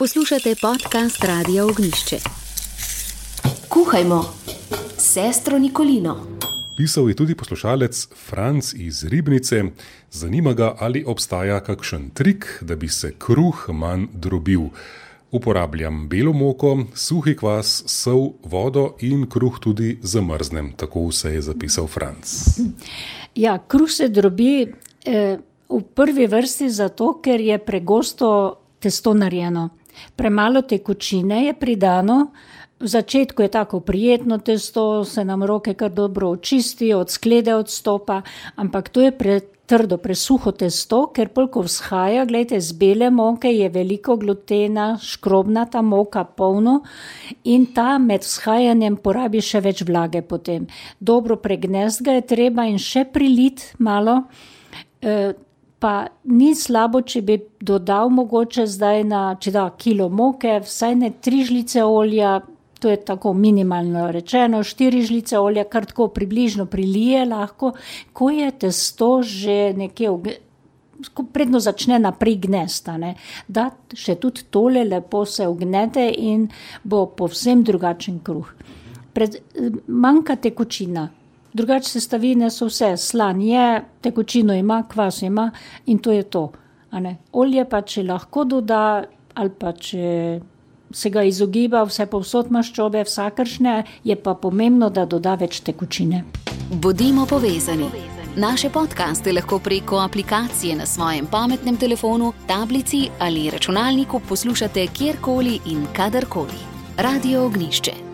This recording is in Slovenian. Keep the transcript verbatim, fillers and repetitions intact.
Poslušate podcast Radia Ognjišče. Kuhajmo s sestro Nikolino. Pisal je tudi poslušalec Franc iz Ribnice. Zanima ga, ali obstaja kakšen trik, da bi se kruh manj drobil. Uporabljam belo moko, suhi kvas, sol, vodo in kruh tudi zamrznem. Tako se je zapisal Franc. Ja, kruh se drobi eh, v prvi vrsti zato, ker je pregosto testo narejeno. Premalo tekočine je pridano. V začetku je tako prijetno testo, se nam roke kar dobro očistijo, od sklede odstopa, ampak to je pretrdo, presuho testo, ker polko vzhaja, gledajte, z bele moke je veliko glutena, škrobnata moka polno in ta med vzhajanjem porabi še več vlage potem. Dobro pregnest ga je treba in še prilit malo, e, pa ni slabo, če bi dodal mogoče zdaj na, če da kilo moke, vsaj ne tri žlice olja, to je tako minimalno rečeno, štiri žlice olja, kar tako približno prilije lahko, ko je testo že nekje, predno začne naprej gnesta, ne, da še tudi tole lepo se ugnete in bo povsem drugačen kruh. Pred, manjka tekočina. Drugače sestavine so vse, slan je, tekočino ima, kvas ima in to je to. A ne. Olje pa, če lahko doda, ali pa če se ga izogiba, vse povsod maščobe, vsakršne, je pa pomembno, da doda več tekočine. Bodimo povezani. Naše podcaste lahko preko aplikacije na svojem pametnem telefonu, tablici ali računalniku poslušate kjerkoli in kadarkoli. Radio Ognjišče.